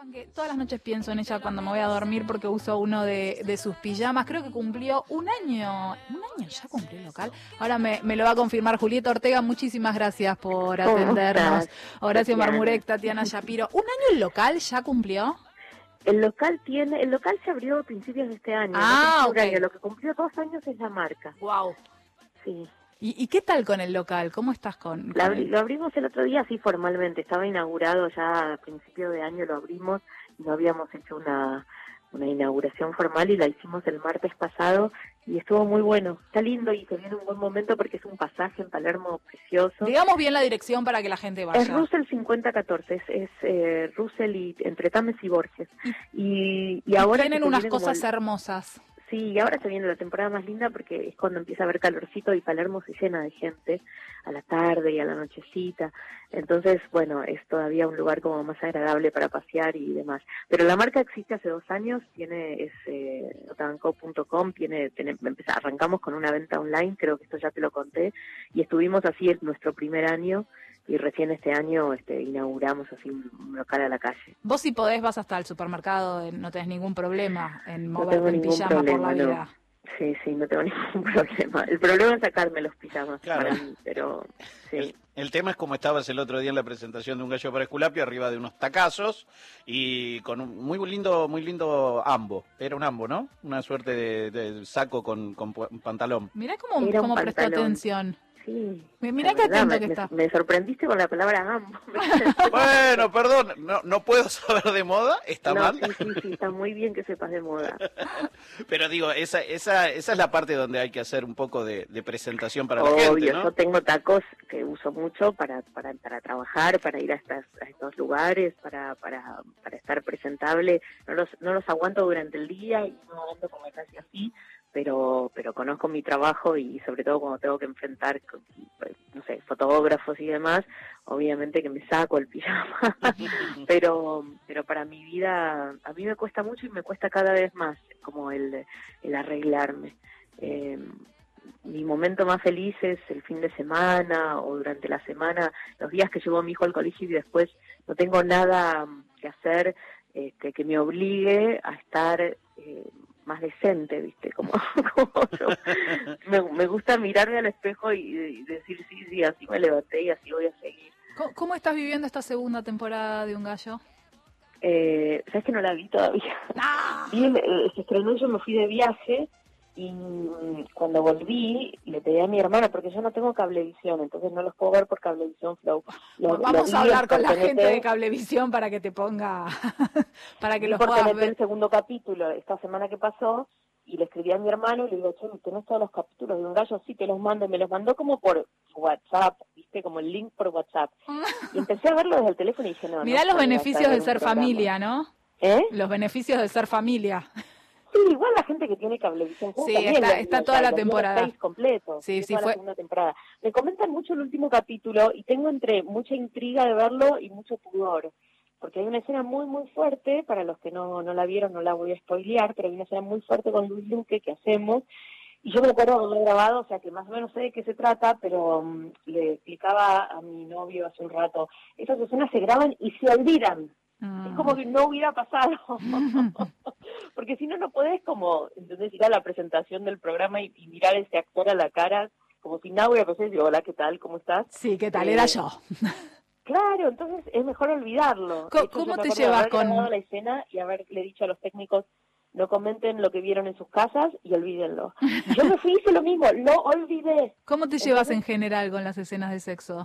sepan que todas las noches pienso en ella cuando me voy a dormir porque uso uno de sus pijamas. Creo que cumplió un año. ¿Un año ya cumplió el local? Ahora me lo va a confirmar Julieta Ortega. Muchísimas gracias por atendernos. Horacio Marmurek, Tatiana Shapiro. ¿Un año el local ya cumplió? El local se abrió a principios de este año. Ok. Lo que cumplió 2 años es la marca. Wow. Sí. ¿Y qué tal con el local? ¿Cómo estás con él? Lo abrimos el otro día, así formalmente. Estaba inaugurado ya a principio de año, lo abrimos y no habíamos hecho una inauguración formal y la hicimos el martes pasado y estuvo muy bueno. Está lindo y se viene un buen momento porque es un pasaje en Palermo precioso. Digamos bien la dirección para que la gente vaya. Es Russell 5014, es Russell y entre Tames y Borges. Y ahora tienen unas cosas hermosas. Sí, y ahora se viene la temporada más linda porque es cuando empieza a haber calorcito y Palermo se llena de gente a la tarde y a la nochecita. Entonces, bueno, es todavía un lugar como más agradable para pasear y demás. Pero la marca existe hace 2 años, es otabanco.com, arrancamos con una venta online, creo que esto ya te lo conté, y estuvimos así en nuestro primer año. Y recién este año inauguramos así un local a la calle. Vos si podés vas hasta el supermercado, no tenés ningún problema en moverte en pijama por la vida. Sí, no tengo ningún problema. El problema es sacarme los pijamas para mí, pero sí. El tema es como estabas el otro día en la presentación de Un Gallo para Esculapio, arriba de unos tacazos y con un muy lindo ambo. Era un ambo, ¿no? Una suerte de saco con pantalón. Mirá cómo prestó atención. Sí. Mirá qué atento que está. Me sorprendiste con la palabra ambo. Bueno, perdón, no puedo saber de moda, ¿está mal? Sí, está muy bien que sepas de moda. Pero digo, esa es la parte donde hay que hacer un poco de presentación para la gente, ¿no? Obvio, yo tengo tacos que uso mucho para trabajar, para ir a estos lugares, para estar presentable. No los aguanto durante el día y no ando como casi así. Pero conozco mi trabajo y sobre todo cuando tengo que enfrentar, no sé, fotógrafos y demás, obviamente que me saco el pijama, pero para mi vida, a mí me cuesta mucho y me cuesta cada vez más como el arreglarme. Mi momento más feliz es el fin de semana o durante la semana, los días que llevo a mi hijo al colegio y después no tengo nada que hacer que me obligue a estar más decente, ¿viste? Como yo. Me gusta mirarme al espejo y decir, sí, así me levanté y así voy a seguir. ¿Cómo estás viviendo esta segunda temporada de Un Gallo? ¿Sabes que no la vi todavía? ¡Ah! Se estrenó, yo me fui de viaje y cuando volví le pedí a mi hermana, porque yo no tengo Cablevisión, entonces no los puedo ver por Cablevisión Flow. Vamos a hablar con la gente de Cablevisión para que te ponga, para que los puedas ver. El segundo capítulo esta semana que pasó y le escribí a mi hermano y le digo, che, ¿tenés todos los capítulos de Un Gallo? Sí, te los mando. Me los mandó como por WhatsApp, ¿viste? Como el link por WhatsApp. Y empecé a verlo desde el teléfono y dije, no. Mirá los beneficios de ser familia, ¿no? Los beneficios de ser familia. Sí, igual la gente que tiene Cablevisión. Sí, está toda la temporada. 6 completo. Sí, fue fue. La segunda temporada. Me comentan mucho el último capítulo y tengo entre mucha intriga de verlo y mucho pudor. Porque hay una escena muy, muy fuerte, para los que no la vieron, no la voy a spoilear, pero hay una escena muy fuerte con Luis Luque que hacemos. Y yo me acuerdo de haberlo grabado, o sea que más o menos sé de qué se trata, pero le explicaba a mi novio hace un rato, esas escenas se graban y se olvidan. Es como que no hubiera pasado. Porque si no podés como, entonces ir a la presentación del programa y mirar a ese actor a la cara, como si nada hubiera pasado y digo, hola, ¿qué tal? ¿Cómo estás? Sí, ¿qué tal? Era yo. Claro, entonces es mejor olvidarlo. ¿Cómo te llevas con la escena y haberle dicho a los técnicos, no comenten lo que vieron en sus casas y olvídenlo? Y yo me fui y hice lo mismo, lo olvidé. ¿Cómo te llevas en general con las escenas de sexo?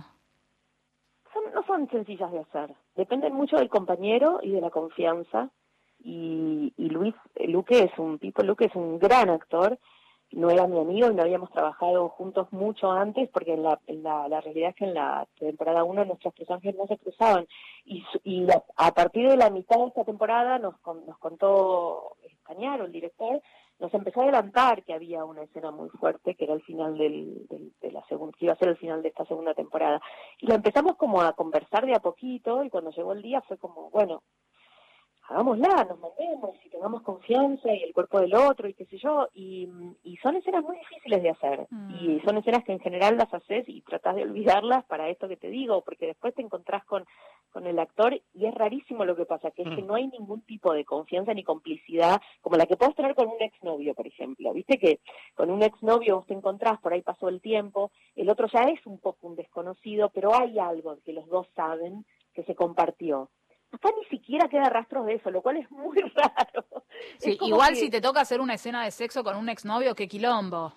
No son sencillas de hacer. Dependen mucho del compañero y de la confianza. Y Luque es un gran actor. No era mi amigo y no habíamos trabajado juntos mucho antes, porque la realidad es que en la temporada 1 nuestros personajes no se cruzaban. Y a partir de la mitad de esta temporada nos contó Cañaro, el director, nos empezó a adelantar que había una escena muy fuerte, que era el final de la segunda, que iba a ser el final de esta segunda temporada. Y la empezamos como a conversar de a poquito, y cuando llegó el día fue como, bueno, hagámosla, nos mandemos y tengamos confianza y el cuerpo del otro y qué sé yo, y son escenas muy difíciles de hacer, y son escenas que en general las haces y tratás de olvidarlas para esto que te digo, porque después te encontrás con el actor y es rarísimo lo que pasa, que es que no hay ningún tipo de confianza ni complicidad como la que podés tener con un exnovio, por ejemplo. Viste que con un exnovio vos te encontrás, por ahí pasó el tiempo, el otro ya es un poco un desconocido, pero hay algo que los dos saben que se compartió. Acá ni siquiera queda rastros de eso, lo cual es muy raro. Sí, igual si te toca hacer una escena de sexo con un exnovio, qué quilombo.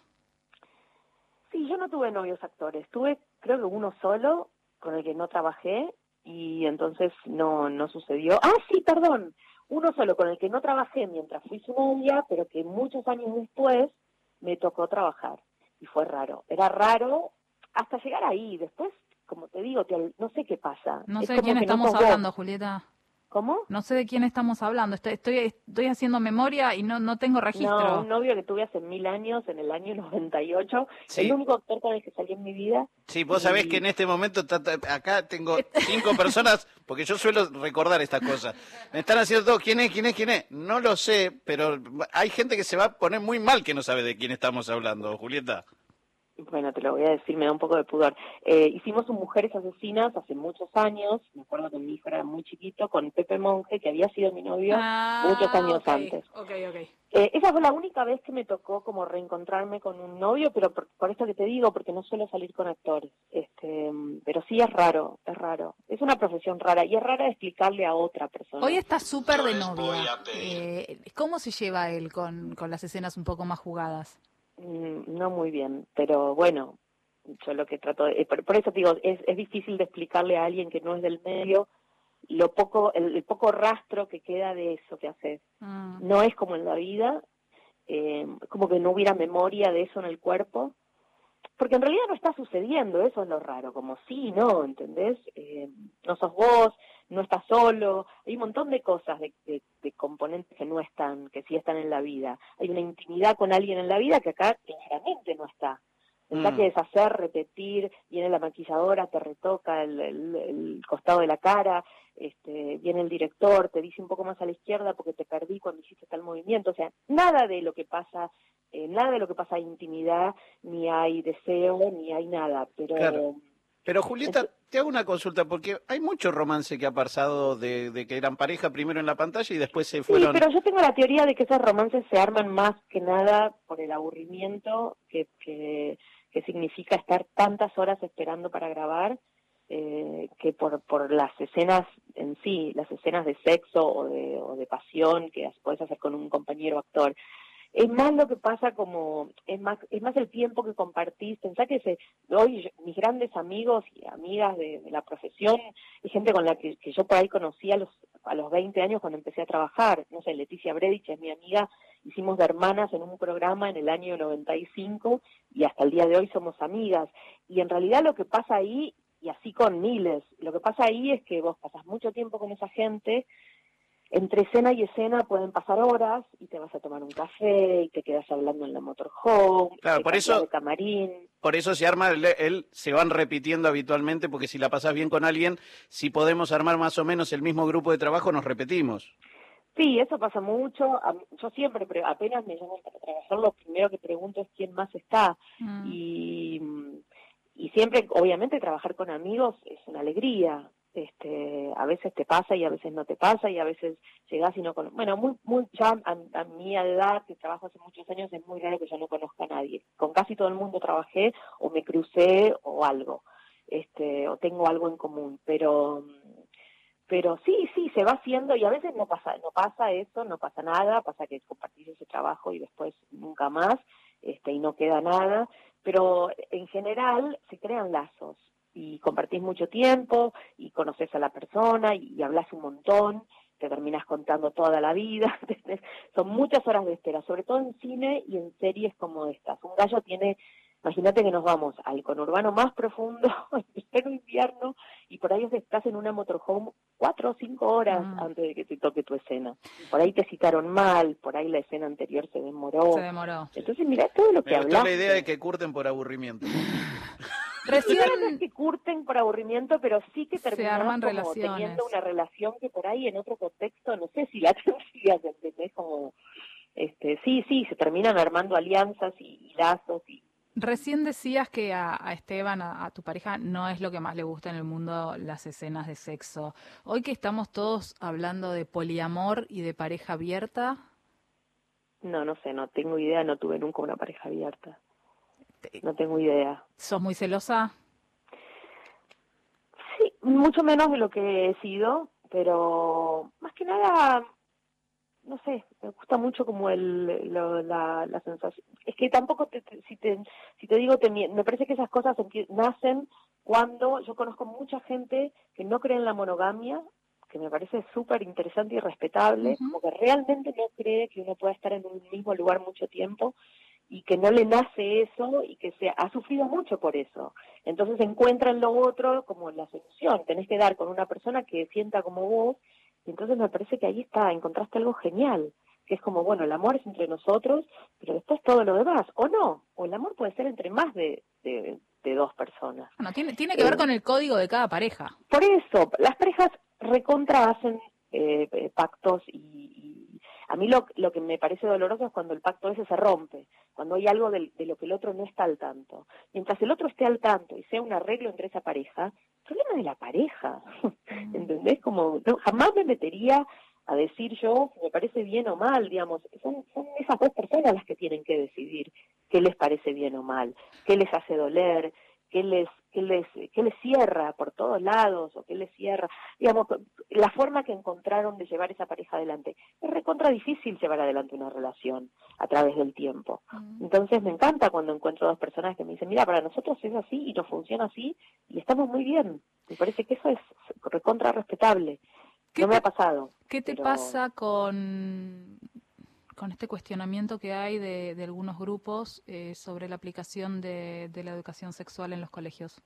Sí, yo no tuve novios actores, tuve creo que uno solo, con el que no trabajé, y entonces no sucedió. Ah, sí, perdón, uno solo con el que no trabajé mientras fui su novia, pero que muchos años después me tocó trabajar, y fue raro. Era raro hasta llegar ahí, después, como te digo, no sé qué pasa. No Es sé de como quién que no estamos sos vos. hablando, Julieta. ¿Cómo? No sé de quién estamos hablando. Estoy haciendo memoria y no tengo registro. No, un novio que tuve hace 1000 años, en el año 98, Sí. el único actor con el que salí en mi vida. Sí, vos sabés que en este momento acá tengo 5 personas, porque yo suelo recordar estas cosas. Me están haciendo todo, ¿quién es? No lo sé, pero hay gente que se va a poner muy mal que no sabe de quién estamos hablando, Julieta. Bueno, te lo voy a decir, me da un poco de pudor. Hicimos un Mujeres Asesinas hace muchos años, me acuerdo que mi hijo era muy chiquito, con Pepe Monge, que había sido mi novio muchos años antes. Okay. Esa fue la única vez que me tocó como reencontrarme con un novio, pero por esto que te digo, porque no suelo salir con actores. Pero sí es raro. Es una profesión rara y es rara de explicarle a otra persona. Hoy está súper de novia. ¿Cómo se lleva él con las escenas un poco más jugadas? No muy bien, pero bueno, yo lo que trato de... Por eso te digo, es difícil de explicarle a alguien que no es del medio el poco rastro que queda de eso que haces. No es como en la vida, como que no hubiera memoria de eso en el cuerpo, porque en realidad no está sucediendo, eso es lo raro, como sí, no, ¿entendés? No sos vos, no estás solo, hay un montón de cosas, de componentes que no están, que sí están en la vida. Hay una intimidad con alguien en la vida que acá claramente no está. Tendrá que deshacer, repetir, viene la maquilladora, te retoca el costado de la cara, viene el director, te dice un poco más a la izquierda porque te perdí cuando hiciste tal movimiento. O sea, nada de lo que pasa hay intimidad, ni hay deseo, ni hay nada. Pero Julieta, te hago una consulta, porque hay mucho romance que ha pasado de que eran pareja primero en la pantalla y después se fueron... Sí, pero yo tengo la teoría de que esos romances se arman más que nada por el aburrimiento que significa estar tantas horas esperando para grabar, que por las escenas en sí, las escenas de sexo o de pasión que puedes hacer con un compañero actor. Es más lo que pasa es más el tiempo que compartís. Pensá que hoy mis grandes amigos y amigas de la profesión, y gente con la que yo por ahí conocí a los 20 años cuando empecé a trabajar. No sé, Leticia Bredich es mi amiga, hicimos de hermanas en un programa en el año 95 y hasta el día de hoy somos amigas. Y en realidad lo que pasa ahí, y así con miles, lo que pasa ahí es que vos pasás mucho tiempo con esa gente. Entre escena y escena pueden pasar horas y te vas a tomar un café y te quedas hablando en la motorhome, claro, por eso, de camarín. Por eso se arma, se van repitiendo habitualmente, porque si la pasás bien con alguien, si podemos armar más o menos el mismo grupo de trabajo, nos repetimos. Sí, eso pasa mucho. Yo siempre, apenas me llaman para trabajar, lo primero que pregunto es quién más está. Y siempre, obviamente, trabajar con amigos es una alegría. A veces te pasa y a veces no te pasa, y a veces llegás y no conoces. Bueno, ya a mi edad, que trabajo hace muchos años, es muy raro que yo no conozca a nadie. Con casi todo el mundo trabajé o me crucé o algo, o tengo algo en común, pero sí, se va haciendo, y a veces no pasa eso, no pasa nada, pasa que compartís ese trabajo y después nunca más, y no queda nada, pero en general se crean lazos y compartís mucho tiempo y conoces a la persona y hablas un montón, te terminas contando toda la vida. Son muchas horas de espera, sobre todo en cine y en series como estas. Un gallo tiene, imagínate que nos vamos al conurbano más profundo, en pleno invierno, y por ahí estás en una motorhome 4 o 5 horas antes de que te toque tu escena. Por ahí te citaron mal, por ahí la escena anterior se demoró. Se demoró. Entonces mirá todo lo que hablaste. Me gustó la idea de que curten por aburrimiento. Recién No es que curten por aburrimiento, pero sí que se terminan arman como relaciones. teniendo una relación que por ahí en otro contexto, no sé si la tendrías, ¿entendés? Como, sí, se terminan armando alianzas y lazos y Recién decías que a Esteban, a tu pareja, no es lo que más le gusta en el mundo las escenas de sexo. Hoy que estamos todos hablando de poliamor y de pareja abierta, no sé, no tengo idea, no tuve nunca una pareja abierta. No tengo idea. ¿sos muy celosa? Sí, mucho menos de lo que he sido, pero más que nada, no sé, me gusta mucho como la sensación. Es que tampoco, si te digo, me parece que esas cosas nacen cuando yo conozco mucha gente que no cree en la monogamia, que me parece súper interesante y respetable, Ujú. como que realmente no cree que uno pueda estar en un mismo lugar mucho tiempo y que no le nace eso y que ha sufrido mucho por eso. Entonces encuentran lo otro como la solución. Tenés que dar con una persona que sienta como vos, y entonces me parece que ahí encontraste algo genial, que es como, bueno, el amor es entre nosotros, pero después todo lo demás, o no, o el amor puede ser entre más de dos personas. Bueno, tiene que ver con el código de cada pareja. Por eso, las parejas recontra hacen pactos y a mí lo que me parece doloroso es cuando el pacto ese se rompe, cuando hay algo de lo que el otro no está al tanto. Mientras el otro esté al tanto y sea un arreglo entre esa pareja, el problema de la pareja, ¿entendés? Como jamás me metería a decir yo si me parece bien o mal, digamos, son esas dos personas las que tienen que decidir qué les parece bien o mal, qué les hace doler, qué les cierra por todos lados o qué les cierra, digamos, la forma que encontraron de llevar esa pareja adelante. Es recontra difícil llevar adelante una relación a través del tiempo. Entonces me encanta cuando encuentro dos personas que me dicen, mira, para nosotros es así y nos funciona así y estamos muy bien. Me parece que eso es recontra respetable. No me ha pasado. ¿Qué te pero... pasa con este cuestionamiento que hay de algunos grupos sobre la aplicación de la educación sexual en los colegios?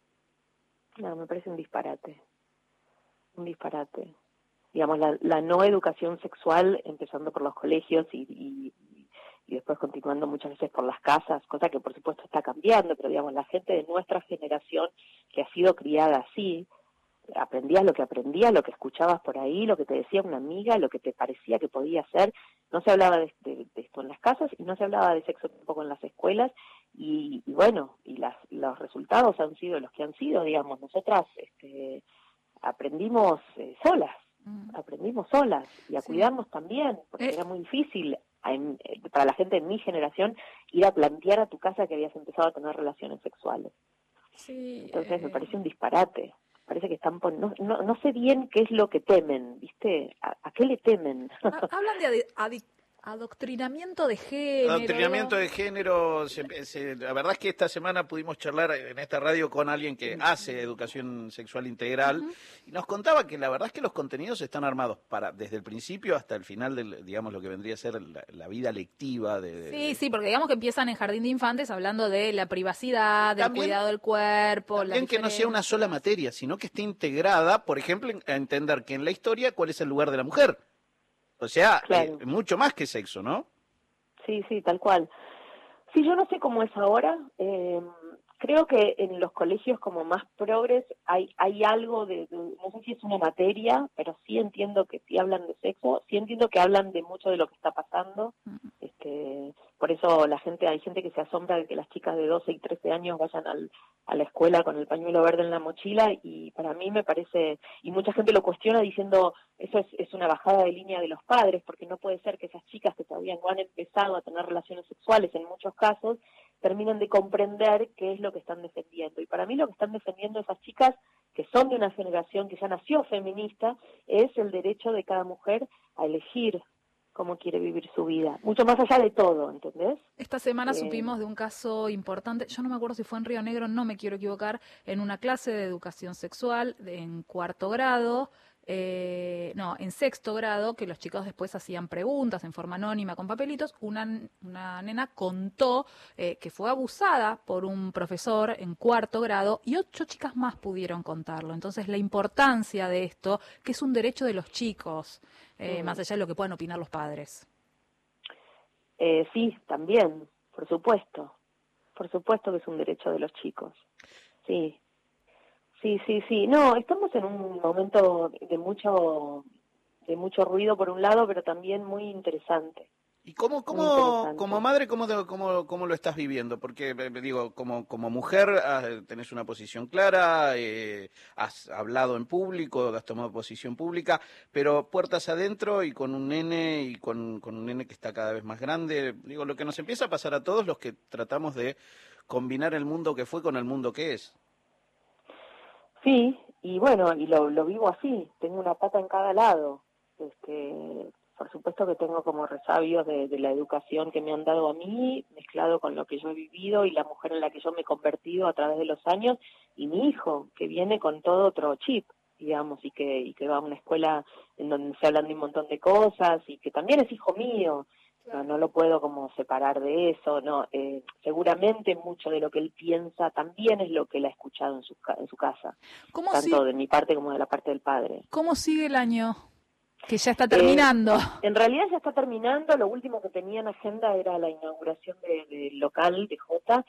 No, me parece un disparate. Un disparate. Digamos, la no educación sexual, empezando por los colegios y después continuando muchas veces por las casas, cosa que por supuesto está cambiando, pero digamos, la gente de nuestra generación que ha sido criada así, aprendías lo que escuchabas por ahí, lo que te decía una amiga, lo que te parecía que podía hacer. No se hablaba de esto en las casas y no se hablaba de sexo tampoco en las escuelas y bueno, y los resultados han sido los que han sido, digamos. Nosotras aprendimos aprendimos solas y a Sí. cuidarnos también, porque era muy difícil para la gente de mi generación ir a plantear a tu casa que habías empezado a tener relaciones sexuales. Sí, Entonces me parece un disparate. Parece que están no sé bien qué es lo que temen, ¿viste? ¿A qué le temen? hablan de adoctrinamiento de género. Adoctrinamiento de género, la verdad es que esta semana pudimos charlar en esta radio con alguien que hace educación sexual integral y nos contaba que la verdad es que los contenidos están armados desde el principio hasta el final digamos, lo que vendría a ser la vida lectiva. Sí, porque digamos que empiezan en jardín de infantes hablando de la privacidad, del cuidado del cuerpo. También que no sea una sola materia, sino que esté integrada, por ejemplo, a entender que en la historia cuál es el lugar de la mujer. O sea, Claro. Mucho más que sexo, ¿no? Sí, tal cual. Sí, yo no sé cómo es ahora. Creo que en los colegios como más progres hay algo no sé si es una materia, pero sí entiendo que sí hablan de sexo, sí entiendo que hablan de mucho de lo que está pasando. Por eso hay gente que se asombra de que las chicas de 12 y 13 años vayan a la escuela con el pañuelo verde en la mochila y para mí me parece, y mucha gente lo cuestiona diciendo eso es una bajada de línea de los padres, porque no puede ser que esas chicas que todavía no han empezado a tener relaciones sexuales en muchos casos terminen de comprender qué es lo que están defendiendo. Y para mí lo que están defendiendo esas chicas que son de una generación que ya nació feminista es el derecho de cada mujer a elegir cómo quiere vivir su vida, mucho más allá de todo, ¿entendés? Esta semana supimos de un caso importante, yo no me acuerdo si fue en Río Negro, no me quiero equivocar, en una clase de educación sexual en cuarto grado, en sexto grado, que los chicos después hacían preguntas en forma anónima con papelitos, una nena contó que fue abusada por un profesor en cuarto grado y 8 chicas más pudieron contarlo. Entonces la importancia de esto, que es un derecho de los chicos, más allá de lo que puedan opinar los padres. Sí, también, por supuesto. por supuesto que es un derecho de los chicos. Sí, sí. No, estamos en un momento de mucho ruido por un lado, pero también muy interesante. ¿Y como madre, cómo lo estás viviendo? Porque, digo, como mujer tenés una posición clara, has hablado en público, has tomado posición pública, pero puertas adentro y con un nene, con un nene que está cada vez más grande, digo, lo que nos empieza a pasar a todos los que tratamos de combinar el mundo que fue con el mundo que es. Sí, y bueno, y lo vivo así, tengo una pata en cada lado. Por supuesto que tengo como resabios de la educación que me han dado a mí, mezclado con lo que yo he vivido y la mujer en la que yo me he convertido a través de los años, y mi hijo, que viene con todo otro chip, digamos, y que va a una escuela en donde se hablan de un montón de cosas, y que también es hijo mío. No lo puedo como separar de eso, no. Seguramente mucho de lo que él piensa también es lo que él ha escuchado en su casa, tanto de mi parte como de la parte del padre. ¿Cómo sigue el año? Que ya está terminando. En realidad ya está terminando, lo último que tenía en agenda era la inauguración del local de Jota,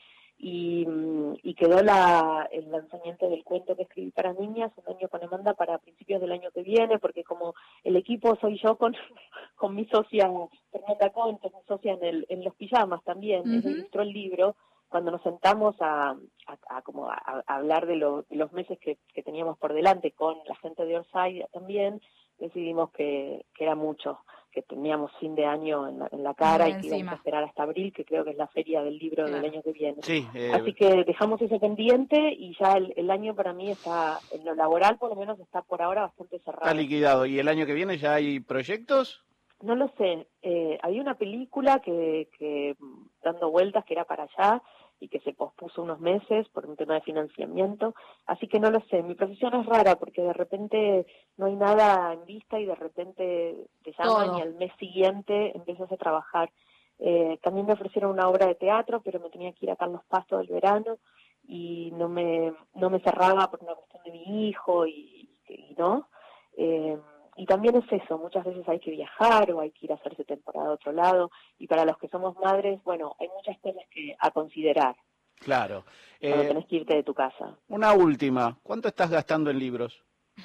y quedó el lanzamiento del cuento que escribí para niñas, Un año con Amanda, para principios del año que viene, porque como el equipo soy yo con mi socia Fernanda Cohen, que es mi socia en Los Pijamas también, ella ilustró el libro. Cuando nos sentamos a hablar de los meses que teníamos por delante con la gente de Orsay también, decidimos que era mucho, que teníamos fin de año en la cara y que íbamos a esperar hasta abril, que creo que es la feria del libro del año que viene. Sí, así que dejamos ese pendiente y ya el año para mí está, en lo laboral por lo menos está por ahora bastante cerrado. Está liquidado. ¿Y el año que viene ya hay proyectos? No lo sé. Había una película que dando vueltas que era para allá y que se pospuso unos meses por un tema de financiamiento, así que no lo sé. Mi profesión es rara porque de repente no hay nada en vista y de repente te llaman y al mes siguiente empiezas a trabajar. También me ofrecieron una obra de teatro, pero me tenía que ir a Carlos Paz todo el verano y no me cerraba por una cuestión de mi hijo y no. Y también es eso, muchas veces hay que viajar o hay que ir a hacerse temporada a otro lado, y para los que somos madres, bueno, hay muchas cosas a considerar. Claro. Cuando tenés que irte de tu casa. Una última, ¿cuánto estás gastando en libros?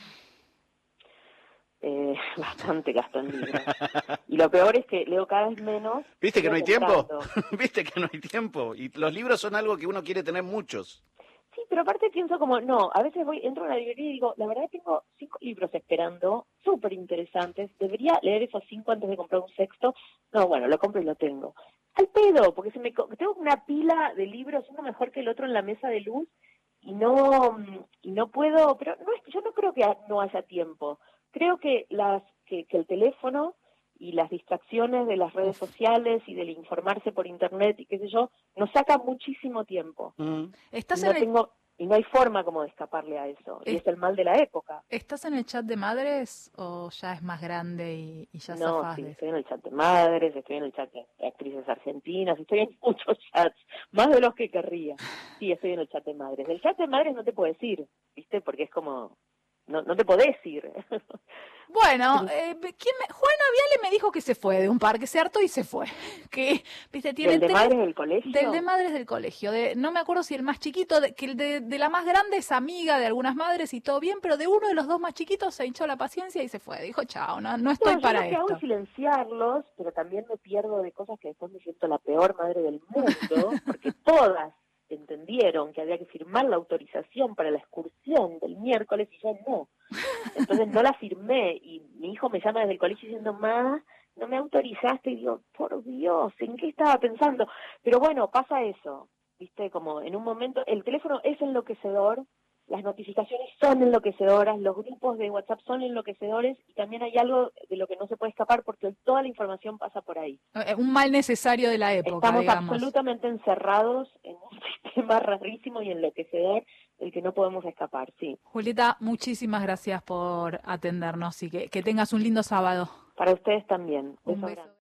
Bastante gasto en libros. Y lo peor es que leo cada vez menos. ¿Viste que no hay tiempo? ¿Viste que no hay tiempo? Y los libros son algo que uno quiere tener muchos. Sí, pero aparte pienso a veces entro a una librería y digo, la verdad tengo 5 libros esperando, súper interesantes, debería leer esos 5 antes de comprar un sexto. No, bueno, lo compro y lo tengo. Al pedo, porque tengo una pila de libros, uno mejor que el otro en la mesa de luz, y no puedo, pero yo no creo que no haya tiempo. Creo que que el teléfono y las distracciones de las redes sociales y del informarse por internet y qué sé yo, nos saca muchísimo tiempo. Y no hay forma como de escaparle a eso. Y es el mal de la época. ¿Estás en el chat de madres o ya es más grande y ya zafás? No, sí, estoy en el chat de madres, estoy en el chat de actrices argentinas, estoy en muchos chats, más de los que querría. Sí, estoy en el chat de madres. El chat de madres no te puedo decir, ¿viste? Porque es como... No te podés ir. Bueno, Juana Viale me dijo que se fue de un parque, se hartó y se fue. Que, ¿viste? ¿Del de madres del colegio? Del de madres del colegio. No me acuerdo si el más chiquito, que el de la más grande es amiga de algunas madres y todo bien, pero de uno de los dos más chiquitos se hinchó la paciencia y se fue. Dijo, chao, no estoy para esto. Yo lo que hago es silenciarlos, pero también me pierdo de cosas que después me siento la peor madre del mundo, porque todas entendieron que había que firmar la autorización para la excursión del miércoles y yo no. Entonces no la firmé y mi hijo me llama desde el colegio diciendo, ma, no me autorizaste, y digo, por Dios, ¿en qué estaba pensando? Pero bueno, pasa eso, ¿viste? Como en un momento, el teléfono es enloquecedor, las notificaciones son enloquecedoras, los grupos de WhatsApp son enloquecedores y también hay algo de lo que no se puede escapar porque toda la información pasa por ahí. Un mal necesario de la época, Estamos digamos. absolutamente encerrados en un sistema rarísimo y enloquecedor del que no podemos escapar, sí. Julieta, muchísimas gracias por atendernos y que tengas un lindo sábado. Para ustedes también. Un beso.